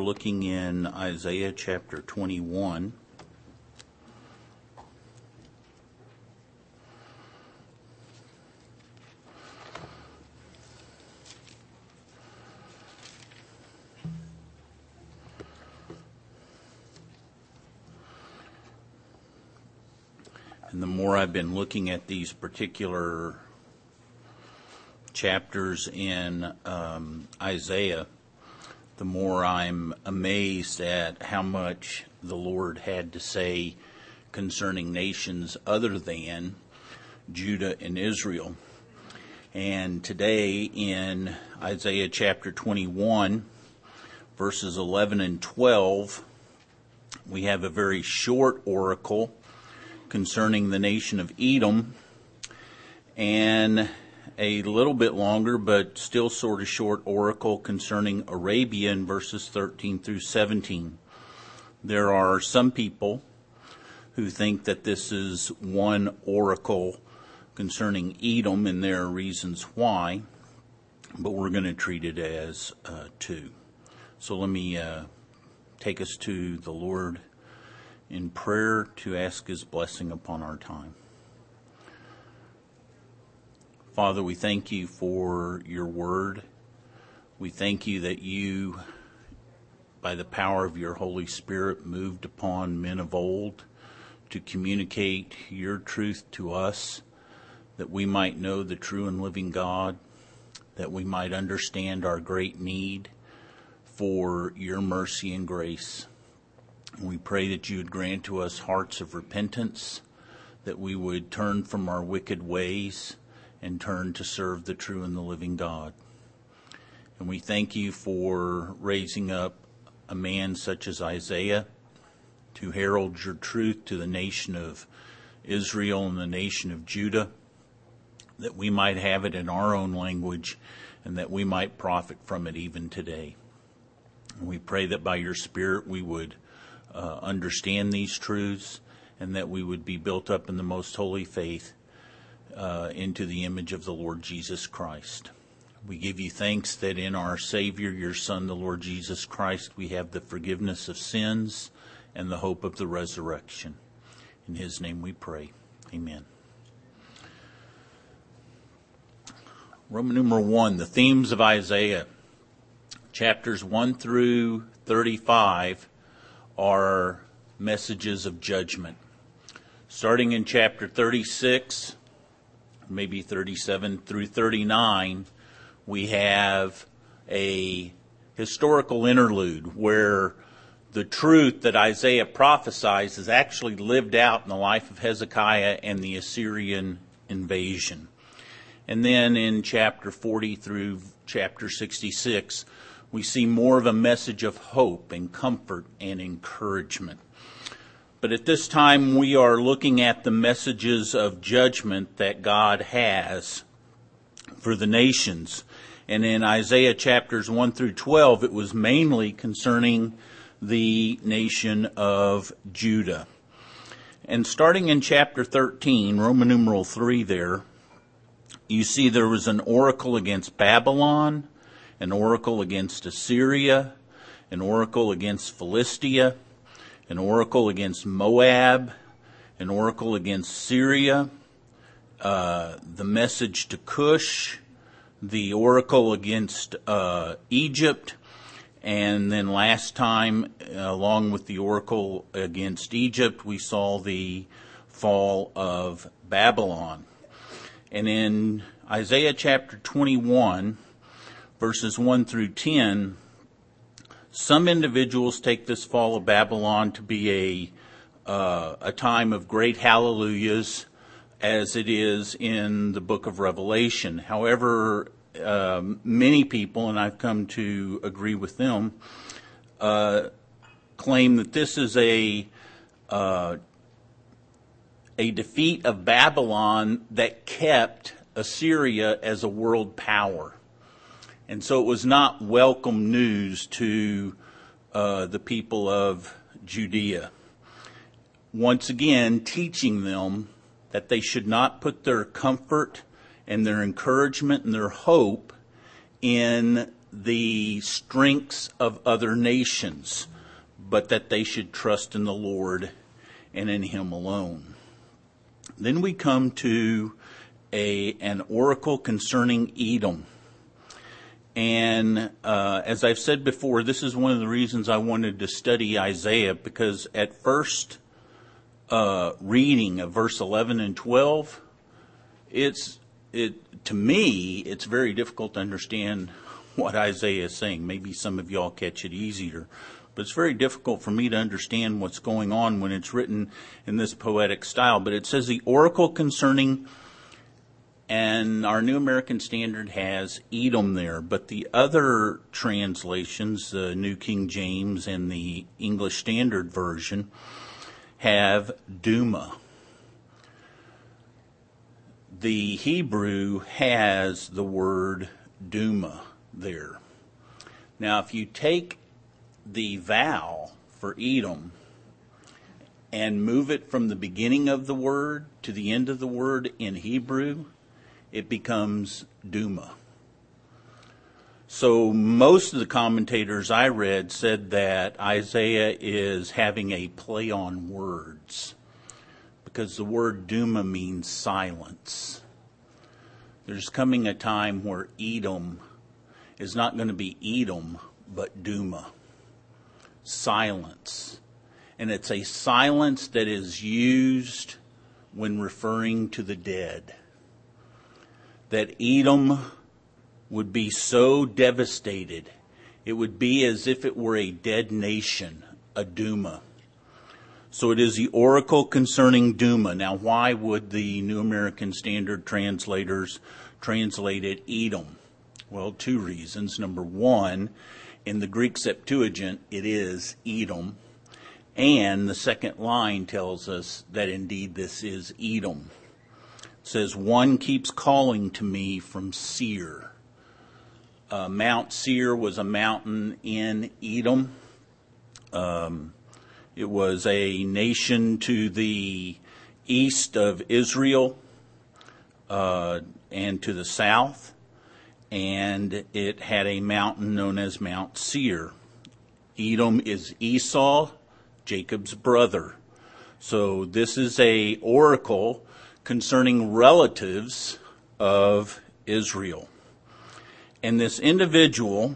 looking in Isaiah chapter 21. And the more I've been looking at these particular chapters in Isaiah, the more I'm amazed at how much the Lord had to say concerning nations other than Judah and Israel. And today in Isaiah chapter 21, verses 11 and 12, we have a very short oracle concerning the nation of Edom, and a little bit longer but still sort of short oracle concerning Arabia in verses 13 through 17. There are some people who think that this is one oracle concerning Edom, and there are reasons why, but we're going to treat it as two. So let me take us to the Lord in prayer to ask His blessing upon our time. Father, we thank You for Your word. We thank You that You, by the power of Your Holy Spirit, moved upon men of old to communicate Your truth to us, that we might know the true and living God, that we might understand our great need for Your mercy and grace. We pray that You would grant to us hearts of repentance, that we would turn from our wicked ways and turn to serve the true and the living God. And we thank You for raising up a man such as Isaiah to herald Your truth to the nation of Israel and the nation of Judah, that we might have it in our own language and that we might profit from it even today. And we pray that by Your Spirit we would understand these truths, and that we would be built up in the most holy faith into the image of the Lord Jesus Christ. We give You thanks that in our Savior, Your Son, the Lord Jesus Christ, we have the forgiveness of sins and the hope of the resurrection. In His name we pray. Amen. Roman numeral 1, the themes of Isaiah. Chapters 1 through 35 are messages of judgment. Starting in chapter 36, maybe 37 through 39, we have a historical interlude where the truth that Isaiah prophesies is actually lived out in the life of Hezekiah and the Assyrian invasion. And then in chapter 40 through chapter 66, we see more of a message of hope and comfort and encouragement. But at this time, we are looking at the messages of judgment that God has for the nations. And in Isaiah chapters 1 through 12, it was mainly concerning the nation of Judah. And starting in chapter 13, Roman numeral 3 there, you see there was an oracle against Babylon, an oracle against Assyria, an oracle against Philistia, an oracle against Moab, an oracle against Syria, the message to Cush, the oracle against Egypt, and then last time, along with the oracle against Egypt, we saw the fall of Babylon. And in Isaiah chapter 21, verses 1 through 10, some individuals take this fall of Babylon to be a time of great hallelujahs, as it is in the book of Revelation. However, many people, and I've come to agree with them, claim that this is a defeat of Babylon that kept Assyria as a world power. And so it was not welcome news to the people of Judea. Once again, teaching them that they should not put their comfort and their encouragement and their hope in the strengths of other nations, but that they should trust in the Lord and in Him alone. Then we come to an oracle concerning Edom. And as I've said before, this is one of the reasons I wanted to study Isaiah, because at first reading of verse 11 and 12, to me, it's very difficult to understand what Isaiah is saying. Maybe some of y'all catch it easier. But it's very difficult for me to understand what's going on when it's written in this poetic style. But it says the oracle concerning, and our New American Standard has Edom there. But the other translations, the New King James and the English Standard Version, have Duma. The Hebrew has the word Duma there. Now, if you take the vowel for Edom and move it from the beginning of the word to the end of the word in Hebrew, it becomes Duma. So most of the commentators I read said that Isaiah is having a play on words, because the word Duma means silence. There's coming a time where Edom is not going to be Edom, but Duma. Silence. And it's a silence that is used when referring to the dead. That Edom would be so devastated, it would be as if it were a dead nation, a Duma. So it is the oracle concerning Duma. Now, why would the New American Standard translators translate it Edom? Well, two reasons. Number one, in the Greek Septuagint, it is Edom. And the second line tells us that indeed this is Edom. It says, one keeps calling to me from Seir. Mount Seir was a mountain in Edom. It was a nation to the east of Israel and to the south, and it had a mountain known as Mount Seir. Edom is Esau, Jacob's brother. So this is a oracle concerning relatives of Israel. And this individual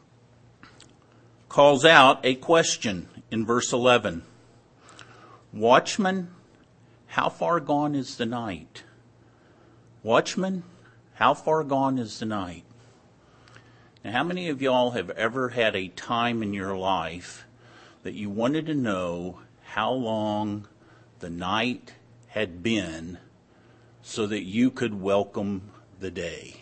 calls out a question in verse 11. Watchman, how far gone is the night? Watchman, how far gone is the night? Now, how many of y'all have ever had a time in your life that you wanted to know how long the night had been so that you could welcome the day?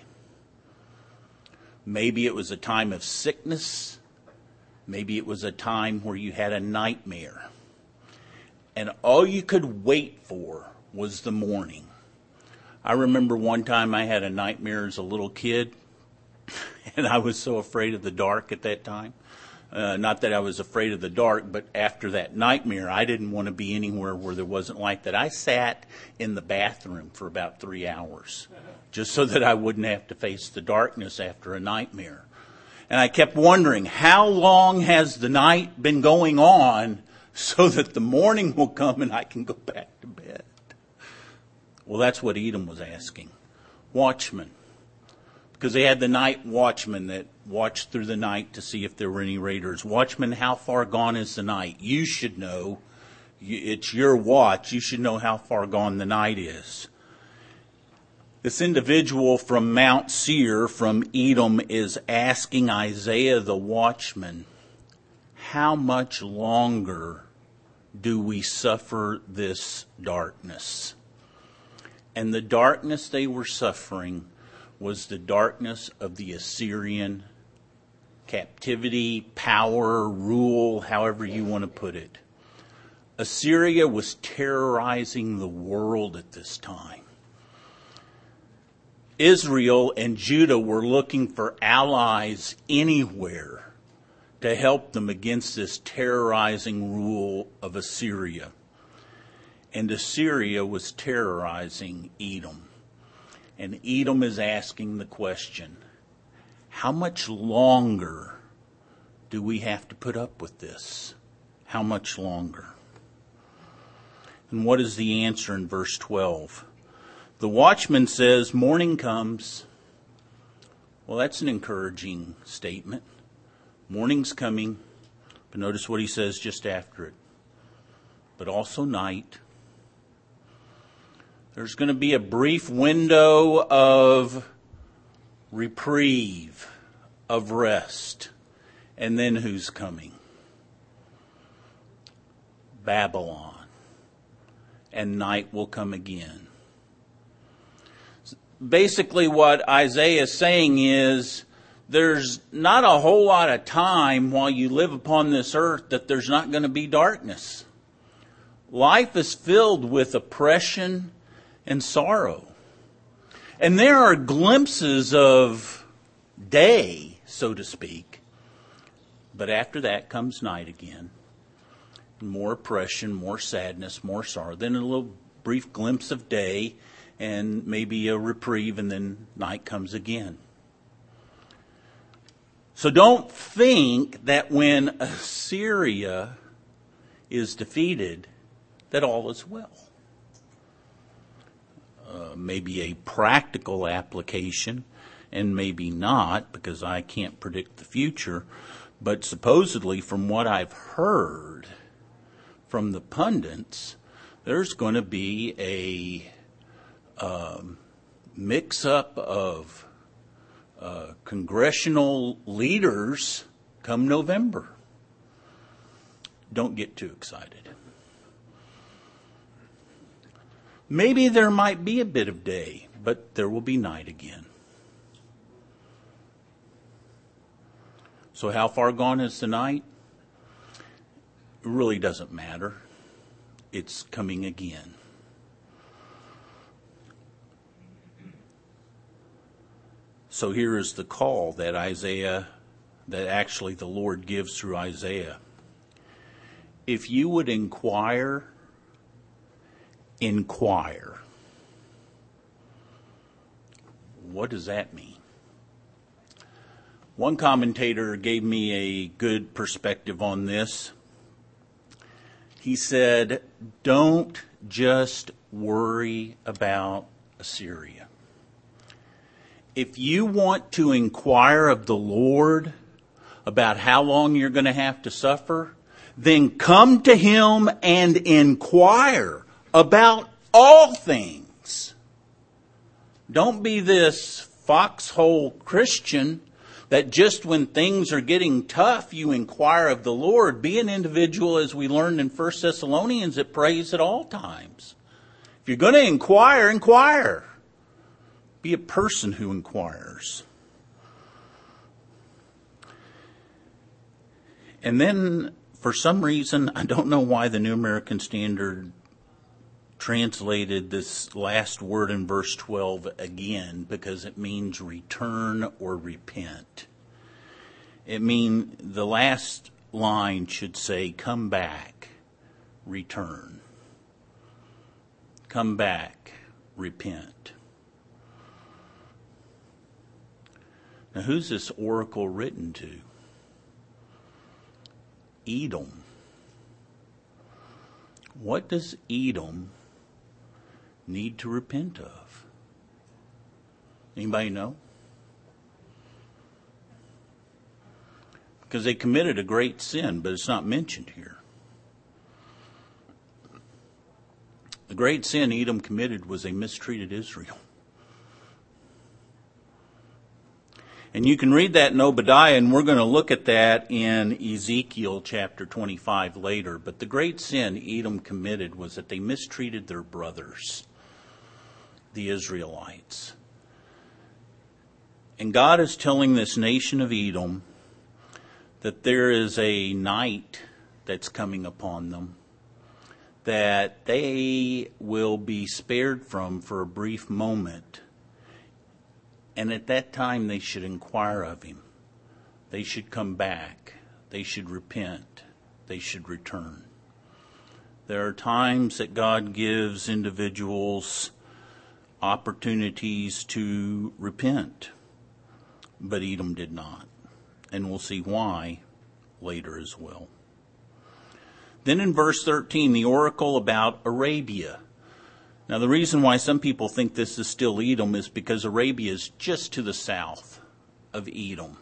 Maybe it was a time of sickness. Maybe it was a time where you had a nightmare. And all you could wait for was the morning. I remember one time I had a nightmare as a little kid, and I was so afraid of the dark at that time. Not that I was afraid of the dark, but after that nightmare, I didn't want to be anywhere where there wasn't light. That I sat in the bathroom for about 3 hours, just so that I wouldn't have to face the darkness after a nightmare. And I kept wondering, how long has the night been going on so that the morning will come and I can go back to bed? Well, that's what Edom was asking. Watchmen. Because they had the night watchmen that watched through the night to see if there were any raiders. Watchmen, how far gone is the night? You should know. It's your watch. You should know how far gone the night is. This individual from Mount Seir, from Edom, is asking Isaiah the watchman, how much longer do we suffer this darkness? And the darkness they were suffering was the darkness of the Assyrian captivity, power, rule, however you want to put it. Assyria was terrorizing the world at this time. Israel and Judah were looking for allies anywhere to help them against this terrorizing rule of Assyria. And Assyria was terrorizing Edom. And Edom is asking the question, how much longer do we have to put up with this? How much longer? And what is the answer in verse 12? The watchman says, morning comes. Well, that's an encouraging statement. Morning's coming. But notice what he says just after it. But also night. There's going to be a brief window of reprieve, of rest. And then who's coming? Babylon. And night will come again. Basically what Isaiah is saying is there's not a whole lot of time while you live upon this earth that there's not going to be darkness. Life is filled with oppression and sorrow. And there are glimpses of day, so to speak. But after that comes night again. More oppression, more sadness, more sorrow. Then a little brief glimpse of day and maybe a reprieve, and then night comes again. So don't think that when Assyria is defeated, that all is well. Maybe a practical application, and maybe not, because I can't predict the future. But supposedly, from what I've heard from the pundits, there's going to be a mix-up of congressional leaders come November. Don't get too excited. Maybe there might be a bit of day, but there will be night again. So how far gone is the night? It really doesn't matter. It's coming again. So here is the call that actually the Lord gives through Isaiah. If you would inquire. What does that mean? One commentator gave me a good perspective on this. He said, don't just worry about Assyria. If you want to inquire of the Lord about how long you're going to have to suffer, then come to Him and inquire about all things. Don't be this foxhole Christian that just when things are getting tough, you inquire of the Lord. Be an individual, as we learned in 1 Thessalonians, that prays at all times. If you're going to inquire, inquire. Be a person who inquires. And then, for some reason, I don't know why the New American Standard translated this last word in verse 12 again, because it means return or repent. It means the last line should say, come back, return. Come back, repent. Now, who's this oracle written to? Edom. What does Edom need to repent of? Anybody know? Because they committed a great sin, but it's not mentioned here. The great sin Edom committed was they mistreated Israel. And you can read that in Obadiah, and we're going to look at that in Ezekiel chapter 25 later. But the great sin Edom committed was that they mistreated their brothers, the Israelites. And God is telling this nation of Edom that there is a night that's coming upon them that they will be spared from for a brief moment. And at that time, they should inquire of Him. They should come back. They should repent. They should return. There are times that God gives individuals opportunities to repent. but Edom did not. And we'll see why later as well. Then in verse 13, the oracle about Arabia. Now the reason why some people think this is still Edom is because Arabia is just to the south of Edom.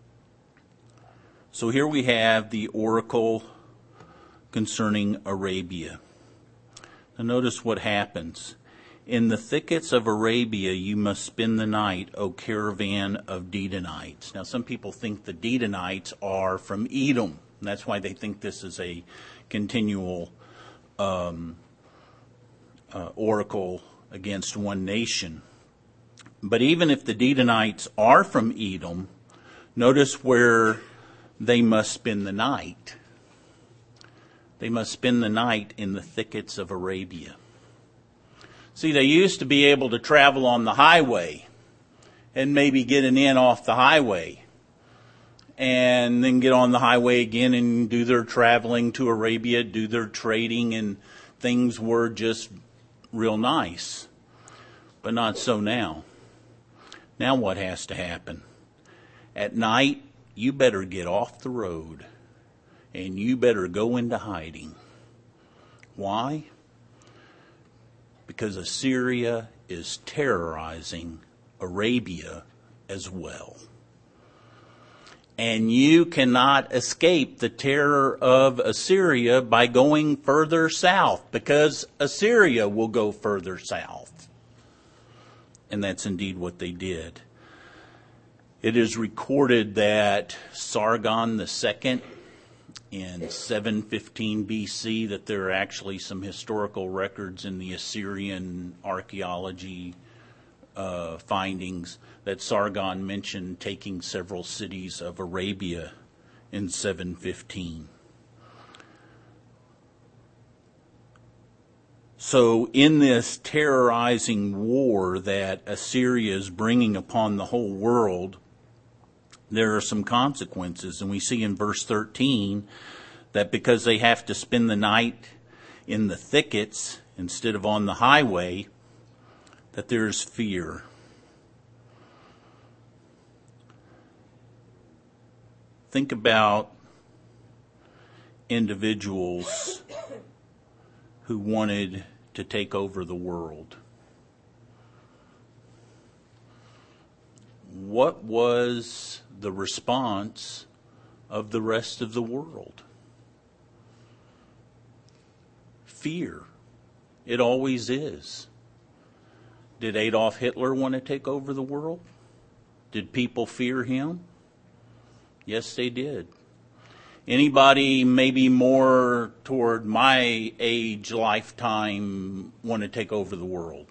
So here we have the oracle concerning Arabia. Now notice what happens. In the thickets of Arabia you must spend the night, O caravan of Dedanites. Now some people think the Dedanites are from Edom. And that's why they think this is a continual oracle against one nation. But even if the Dedanites are from Edom, notice where they must spend the night. They must spend the night in the thickets of Arabia. See, they used to be able to travel on the highway and maybe get an inn off the highway and then get on the highway again and do their traveling to Arabia, do their trading, and things were just real nice. But not so now. Now what has to happen? At night, you better get off the road and you better go into hiding. Why? Because Assyria is terrorizing Arabia as well. And you cannot escape the terror of Assyria by going further south, because Assyria will go further south. And that's indeed what they did. It is recorded that Sargon II in 715 BC, that there are actually some historical records in the Assyrian archaeology findings that Sargon mentioned taking several cities of Arabia in 715. So in this terrorizing war that Assyria is bringing upon the whole world, there are some consequences. And we see in verse 13 that because they have to spend the night in the thickets instead of on the highway, that there's fear. Think about individuals who wanted to take over the world. What was the response of the rest of the world? Fear. It always is. Did Adolf Hitler want to take over the world? Did people fear him? Yes, they did. Anybody maybe more toward my age, lifetime, want to take over the world?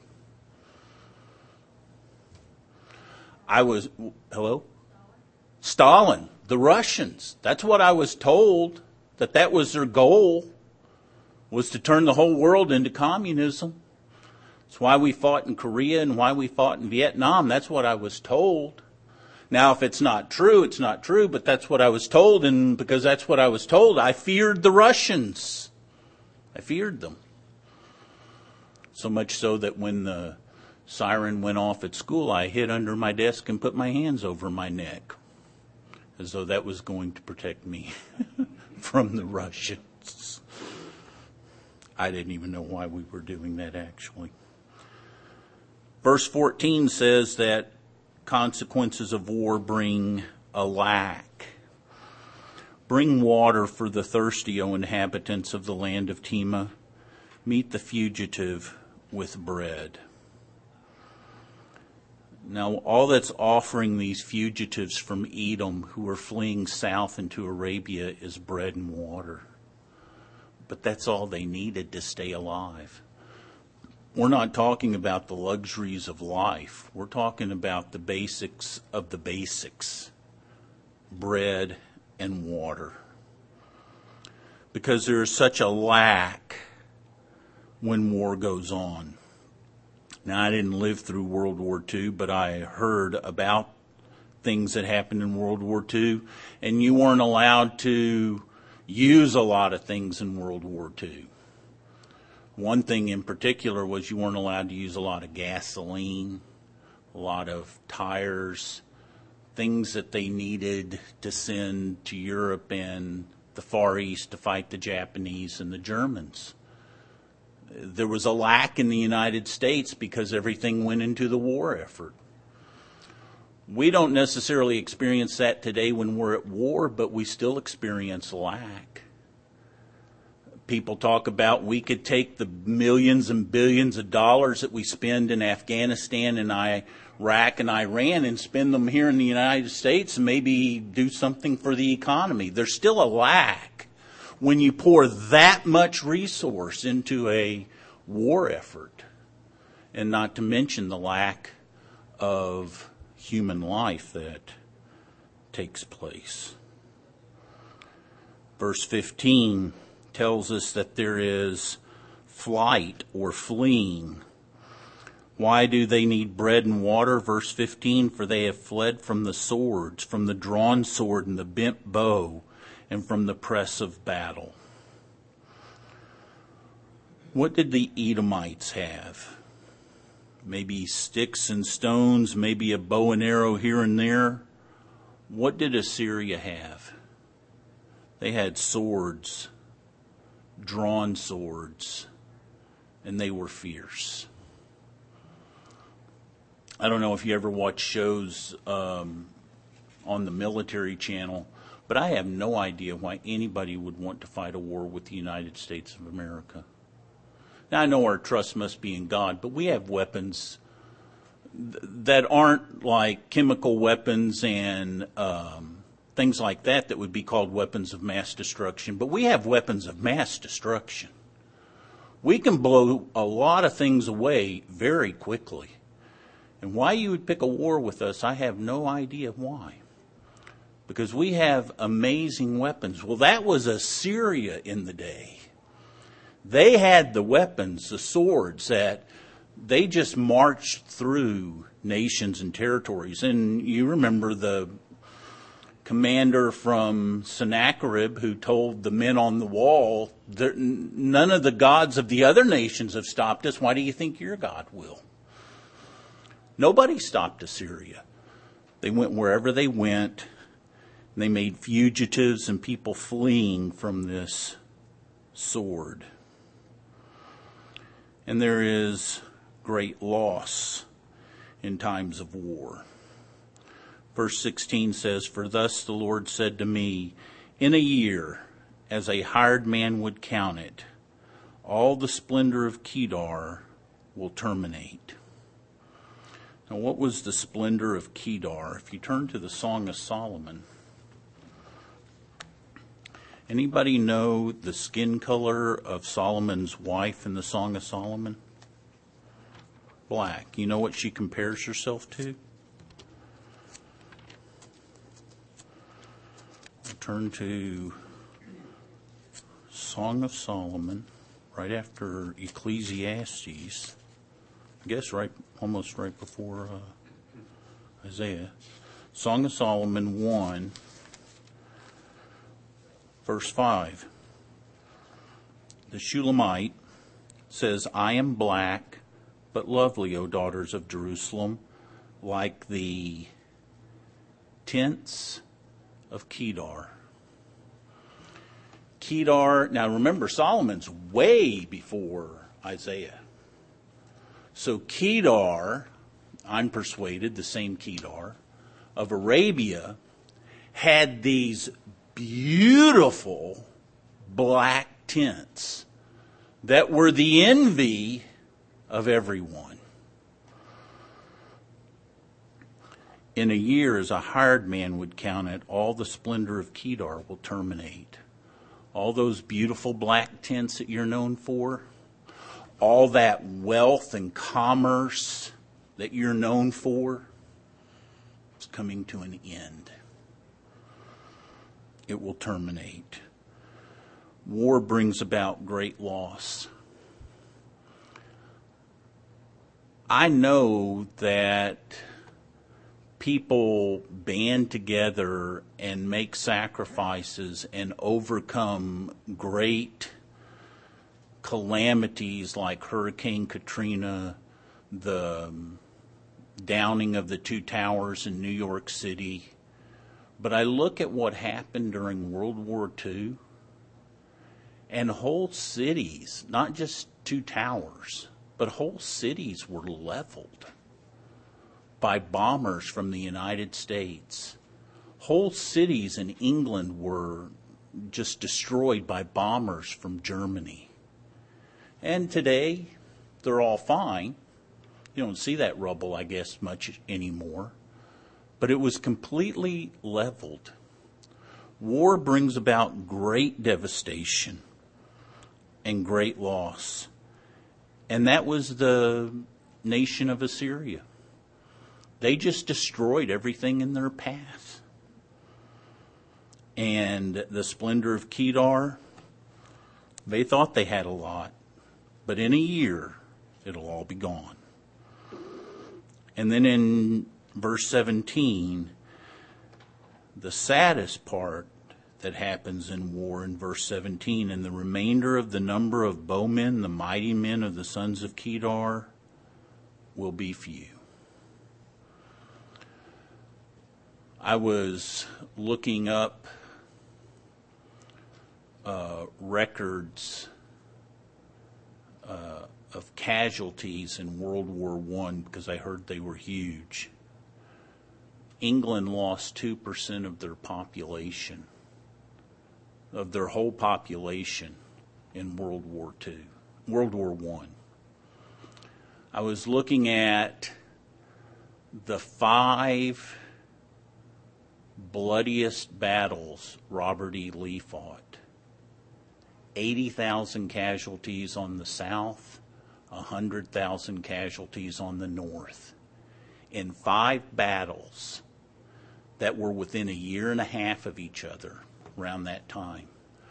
Hello? Stalin, the Russians. That's what I was told, that was their goal, was to turn the whole world into communism. That's why we fought in Korea and why we fought in Vietnam. That's what I was told. Now, if it's not true, it's not true, but that's what I was told, and because that's what I was told, I feared the Russians. I feared them. So much so that when the siren went off at school, I hid under my desk and put my hands over my neck, as though that was going to protect me from the Russians. I didn't even know why we were doing that, actually. Verse 14 says that consequences of war bring a lack. Bring water for the thirsty, O inhabitants of the land of Tema. Meet the fugitive with bread. Now, all that's offering these fugitives from Edom who are fleeing south into Arabia is bread and water. But that's all they needed to stay alive. We're not talking about the luxuries of life. We're talking about the basics of the basics. Bread and water. Because there is such a lack when war goes on. Now, I didn't live through World War II, but I heard about things that happened in World War II, and you weren't allowed to use a lot of things in World War II. One thing in particular was you weren't allowed to use a lot of gasoline, a lot of tires, things that they needed to send to Europe and the Far East to fight the Japanese and the Germans. There was a lack in the United States because everything went into the war effort. We don't necessarily experience that today when we're at war, but we still experience a lack. People talk about we could take the millions and billions of dollars that we spend in Afghanistan and Iraq and Iran and spend them here in the United States and maybe do something for the economy. There's still a lack when you pour that much resource into a war effort, and not to mention the lack of human life that takes place. Verse 15 tells us that there is flight or fleeing. Why do they need bread and water? Verse 15, for they have fled from the swords, from the drawn sword and the bent bow, and from the press of battle. What did the Edomites have? Maybe sticks and stones, maybe a bow and arrow here and there. What did Assyria have? They had swords, drawn swords, and they were fierce. I don't know if you ever watch shows on the military channel, but I have no idea why anybody would want to fight a war with the United States of America. Now, I know our trust must be in God, but we have weapons that aren't like chemical weapons and things like that would be called weapons of mass destruction. But we have weapons of mass destruction. We can blow a lot of things away very quickly. And why you would pick a war with us, I have no idea why. Because we have amazing weapons. Well, that was Assyria in the day. They had the weapons, the swords, that they just marched through nations and territories. And you remember the commander from Sennacherib who told the men on the wall, none of the gods of the other nations have stopped us. Why do you think your God will? Nobody stopped Assyria. They went wherever they went. And they made fugitives and people fleeing from this sword. And there is great loss in times of war. Verse 16 says, for thus the Lord said to me, in a year, as a hired man would count it, all the splendor of Kedar will terminate. Now, what was the splendor of Kedar? If you turn to the Song of Solomon, anybody know the skin color of Solomon's wife in the Song of Solomon? Black. You know what she compares herself to? Turn to Song of Solomon, right after Ecclesiastes. I guess almost right before Isaiah. Song of Solomon 1, verse 5. The Shulamite says, I am black, but lovely, O daughters of Jerusalem, like the tents of Kedar. Kedar, now remember, Solomon's way before Isaiah. So Kedar, I'm persuaded, the same Kedar, of Arabia, had these beautiful black tents that were the envy of everyone. In a year, as a hired man would count it, all the splendor of Kedar will terminate. All those beautiful black tents that you're known for, all that wealth and commerce that you're known for, is coming to an end. It will terminate. War brings about great loss. I know that people band together and make sacrifices and overcome great calamities like Hurricane Katrina, the downing of the two towers in New York City. But I look at what happened during World War II, and whole cities, not just two towers, but whole cities were leveled by bombers from the United States. Whole cities in England were just destroyed by bombers from Germany. And today, they're all fine. You don't see that rubble, I guess, much anymore. But it was completely leveled. War brings about great devastation and great loss. And that was the nation of Assyria. They just destroyed everything in their path. And the splendor of Kedar, they thought they had a lot. But in a year, it'll all be gone. And then in verse 17, the saddest part that happens in war in verse 17, and the remainder of the number of bowmen, the mighty men of the sons of Kedar, will be few. I was looking up records of casualties in World War I because I heard they were huge. England lost 2% of their population, of their whole population in World War I. I was looking at the 5 bloodiest battles Robert E. Lee fought. 80,000 casualties on the south, 100,000 casualties on the north. In 5 battles that were within a year and a half of each other around that time,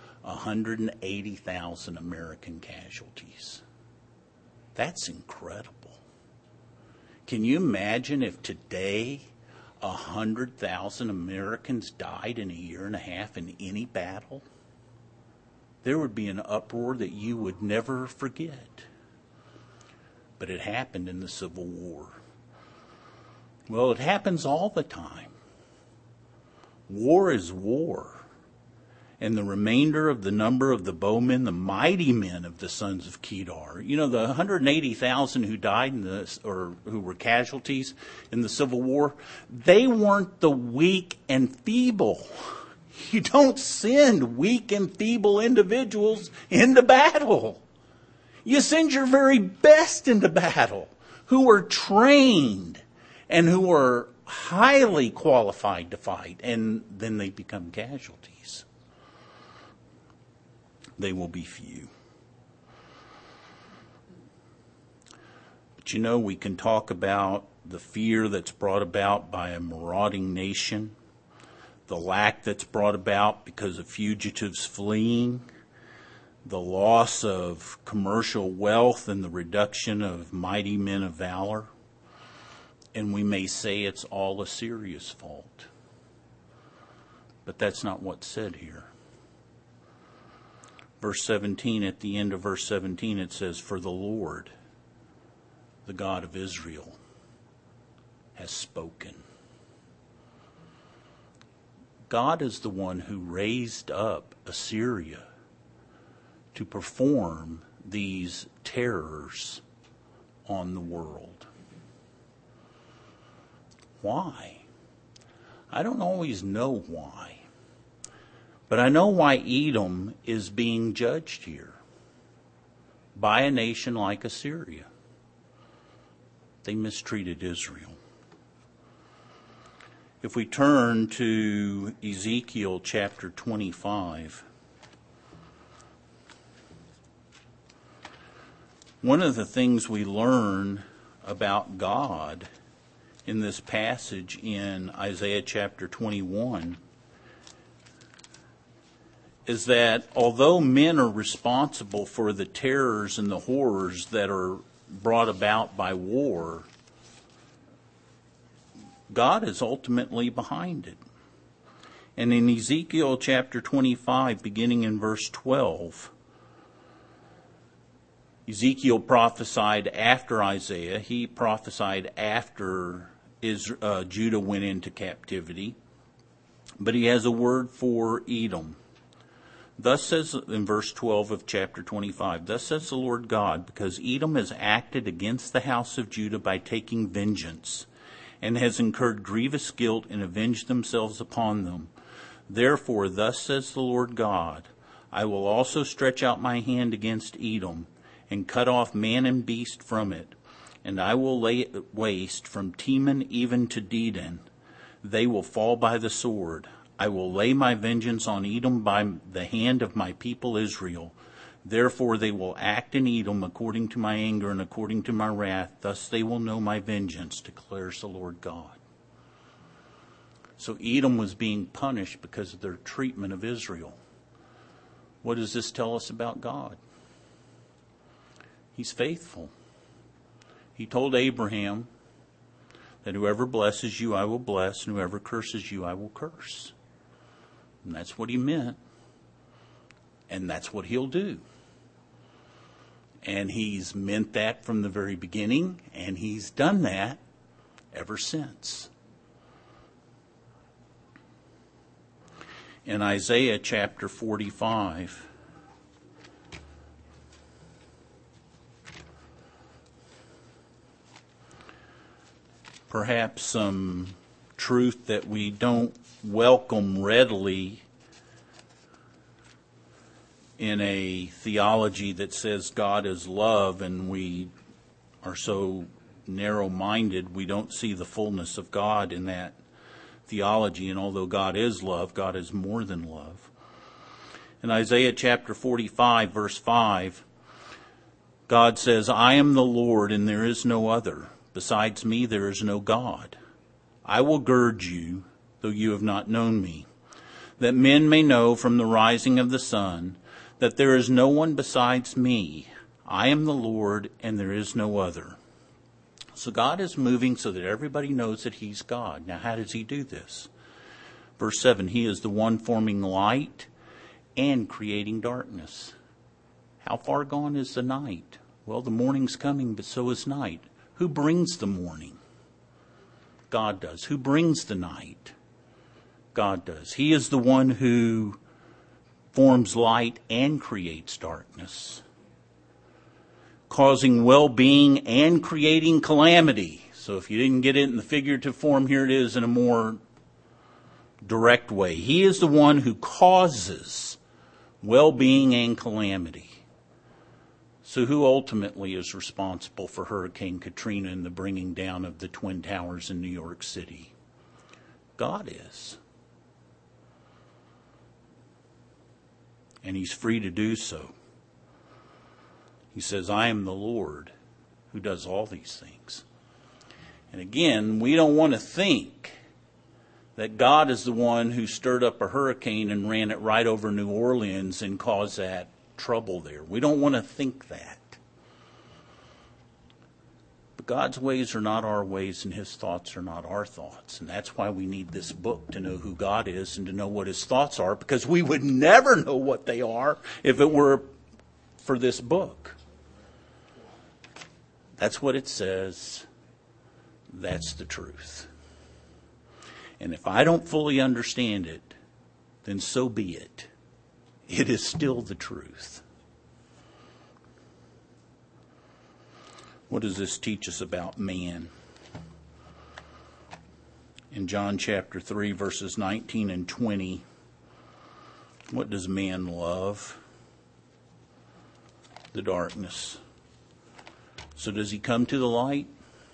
180,000 American casualties. That's incredible. Can you imagine if today 100,000 Americans died in a year and a half in any battle? There would be an uproar that you would never forget. But it happened in the Civil War. Well, it happens all the time. War is war. And the remainder of the number of the bowmen, the mighty men of the sons of Kedar, you know, the 180,000 who died or who were casualties in the Civil War, they weren't the weak and feeble. You don't send weak and feeble individuals into battle. You send your very best into battle, who are trained and who are highly qualified to fight, and then they become casualties. They will be few. But you know, we can talk about the fear that's brought about by a marauding nation, the lack that's brought about because of fugitives fleeing, the loss of commercial wealth and the reduction of mighty men of valor. And we may say it's all Assyria's fault. But that's not what's said here. Verse 17, at the end of verse 17, it says, "For the Lord, the God of Israel, has spoken." God is the one who raised up Assyria to perform these terrors on the world. Why? I don't always know why. But I know why Edom is being judged here by a nation like Assyria. They mistreated Israel. If we turn to Ezekiel chapter 25, one of the things we learn about God in this passage in Isaiah chapter 21 is that although men are responsible for the terrors and the horrors that are brought about by war, God is ultimately behind it. And in Ezekiel chapter 25, beginning in verse 12, Ezekiel prophesied after Isaiah. He prophesied after Judah went into captivity. But he has a word for Edom. Thus says, in verse 12 of chapter 25, thus says the Lord God, because Edom has acted against the house of Judah by taking vengeance, and has incurred grievous guilt and avenged themselves upon them. Therefore, thus says the Lord God, I will also stretch out my hand against Edom, and cut off man and beast from it, and I will lay it waste from Teman even to Dedan. They will fall by the sword. I will lay my vengeance on Edom by the hand of my people Israel. Therefore they will act in Edom according to my anger and according to my wrath. Thus they will know my vengeance, declares the Lord God. So Edom was being punished because of their treatment of Israel. What does this tell us about God? He's faithful. He told Abraham that whoever blesses you, I will bless, and whoever curses you, I will curse. And that's what he meant. And that's what he'll do. And he's meant that from the very beginning, and he's done that ever since. In Isaiah chapter 45, perhaps some truth that we don't welcome readily in a theology that says God is love, and we are so narrow-minded we don't see the fullness of God in that theology. And although God is love, God is more than love. In Isaiah chapter 45, verse 5, God says, I am the Lord and there is no other. Besides me, there is no God. I will gird you, though you have not known me, that men may know from the rising of the sun that there is no one besides me. I am the Lord, and there is no other. So God is moving so that everybody knows that he's God. Now, how does he do this? Verse 7, he is the one forming light and creating darkness. How far gone is the night? Well, the morning's coming, but so is night. Who brings the morning? God does. Who brings the night? God does. He is the one who forms light and creates darkness, causing well-being and creating calamity. So if you didn't get it in the figurative form, here it is in a more direct way. He is the one who causes well-being and calamity. So who ultimately is responsible for Hurricane Katrina and the bringing down of the Twin Towers in New York City? God is. And he's free to do so. He says, I am the Lord who does all these things. And again, we don't want to think that God is the one who stirred up a hurricane and ran it right over New Orleans and caused that trouble there. We don't want to think that. But God's ways are not our ways, and his thoughts are not our thoughts. And that's why we need this book, to know who God is and to know what his thoughts are, because we would never know what they are if it were for this book. That's what it says. That's the truth. And if I don't fully understand it, then so be it. It is still the truth. What does this teach us about man? In John chapter 3, verses 19 and 20, what does man love? The darkness. So does he come to the light?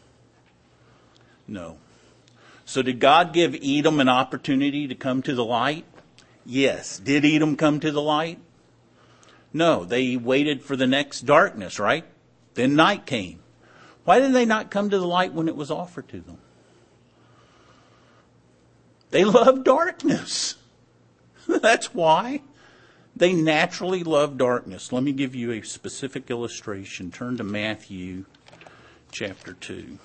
No. So did God give Edom an opportunity to come to the light? Yes. Did Edom come to the light? No. They waited for the next darkness, right? Then night came. Why did they not come to the light when it was offered to them? They loved darkness. That's why. They naturally love darkness. Let me give you a specific illustration. Turn to Matthew chapter 2.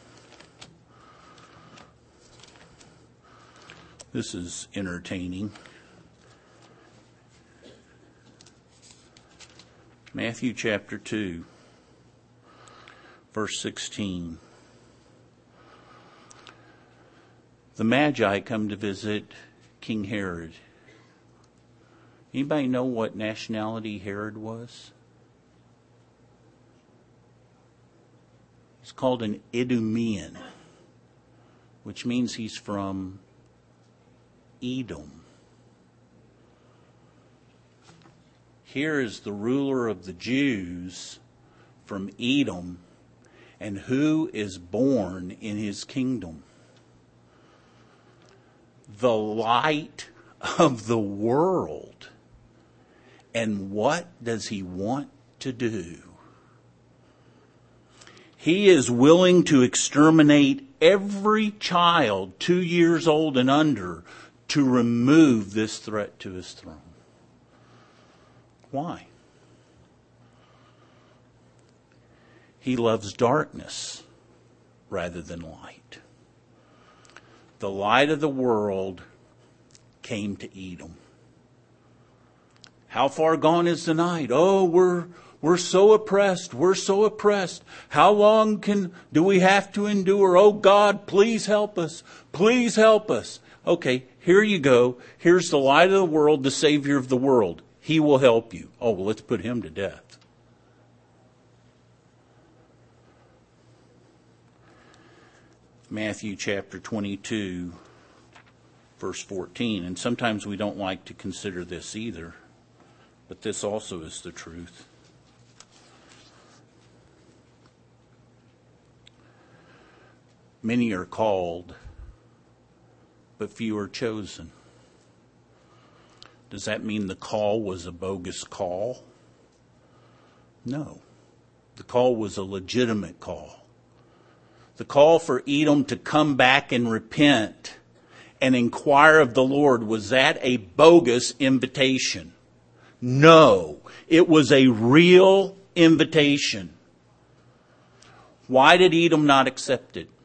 This is entertaining. Matthew chapter 2. verse 16. The Magi come to visit King Herod. Anybody know what nationality Herod was? He's called an Idumean, which means he's from Edom. Here is the ruler of the Jews from Edom, and who is born in his kingdom? The light of the world. And what does he want to do? He is willing to exterminate every child 2 years old and under to remove this threat to his throne. Why? He loves darkness rather than light. The light of the world came to Edom. How far gone is the night? Oh, we're so oppressed. We're so oppressed. How long do we have to endure? Oh God, please help us. Please help us. Okay, here you go. Here's the light of the world, the Savior of the world. He will help you. Oh, well, let's put him to death. Matthew chapter 22, verse 14. And sometimes we don't like to consider this either, but this also is the truth. Many are called, but few are chosen. Does that mean the call was a bogus call? No. The call was a legitimate call. The call for Edom to come back and repent and inquire of the Lord, was that a bogus invitation? No. It was a real invitation. Why did Edom not accept it?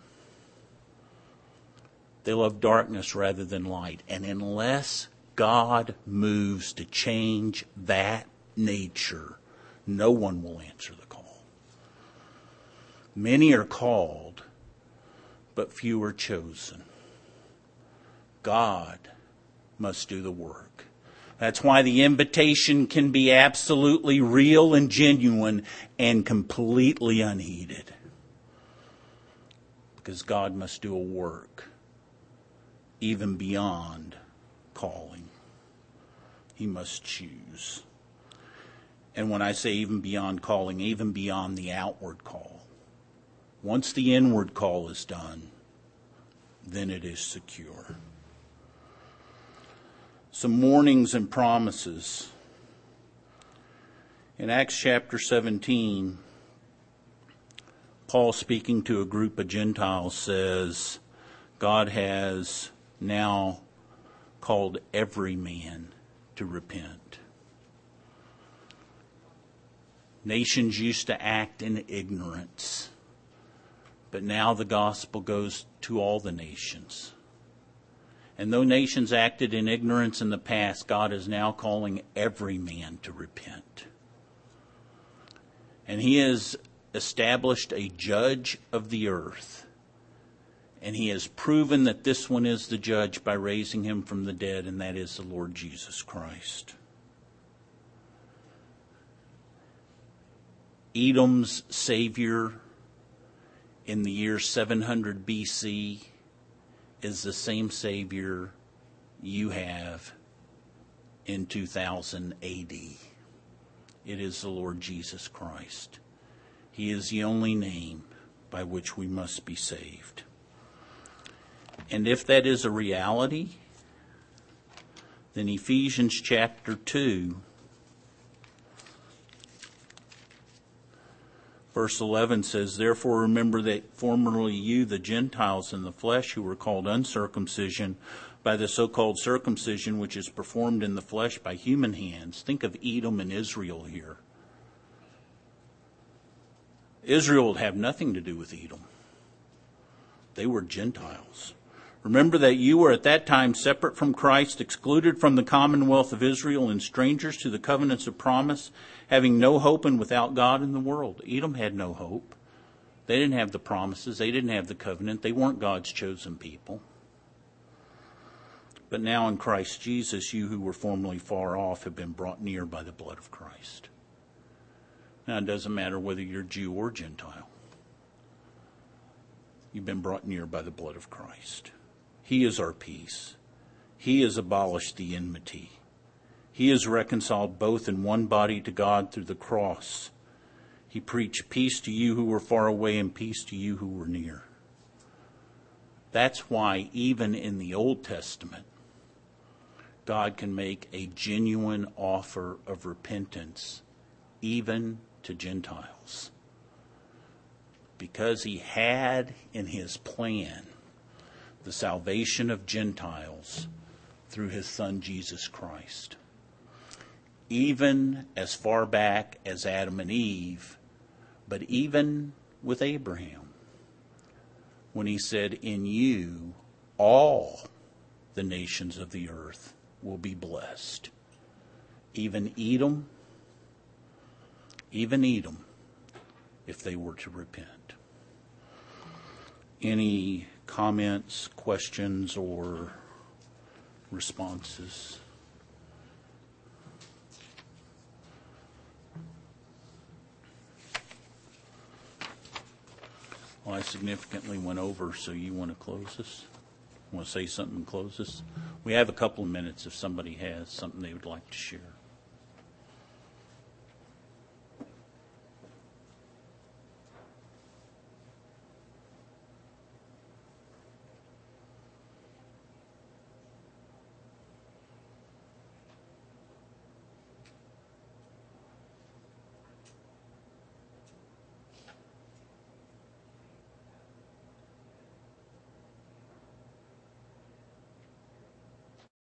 They love darkness rather than light. And unless God moves to change that nature, no one will answer the call. Many are called, but few are chosen. God must do the work. That's why the invitation can be absolutely real and genuine and completely unheeded. Because God must do a work even beyond calling. He must choose. And when I say even beyond calling, even beyond the outward call. Once the inward call is done, then it is secure. Some warnings and promises. In Acts chapter 17, Paul, speaking to a group of Gentiles, says, God has now called every man to repent. Nations used to act in ignorance, but now the gospel goes to all the nations. And though nations acted in ignorance in the past, God is now calling every man to repent. And he has established a judge of the earth. And he has proven that this one is the judge by raising him from the dead, and that is the Lord Jesus Christ. Edom's Savior in the year 700 BC is the same Savior you have in 2000 AD. It is the Lord Jesus Christ. He is the only name by which we must be saved. And if that is a reality, then Ephesians chapter 2, verse 11 says, Therefore remember that formerly you, the Gentiles in the flesh, who were called uncircumcision by the so-called circumcision which is performed in the flesh by human hands. Think of Edom and Israel here. Israel would have nothing to do with Edom. They were Gentiles. Remember that you were at that time separate from Christ, excluded from the commonwealth of Israel, and strangers to the covenants of promise, having no hope and without God in the world. Edom had no hope. They didn't have the promises. They didn't have the covenant. They weren't God's chosen people. But now in Christ Jesus, you who were formerly far off have been brought near by the blood of Christ. Now, it doesn't matter whether you're Jew or Gentile. You've been brought near by the blood of Christ. He is our peace. He has abolished the enmity. He has reconciled both in one body to God through the cross. He preached peace to you who were far away and peace to you who were near. That's why even in the Old Testament, God can make a genuine offer of repentance even to Gentiles. Because he had in his plan the salvation of Gentiles through his Son Jesus Christ. Even as far back as Adam and Eve, but even with Abraham, when he said, "In you all the nations of the earth will be blessed." Even Edom, if they were to repent. Any comments, questions, or responses? Well, I significantly went over, so you want to close this? Want to say something and close this? We have a couple of minutes if somebody has something they would like to share.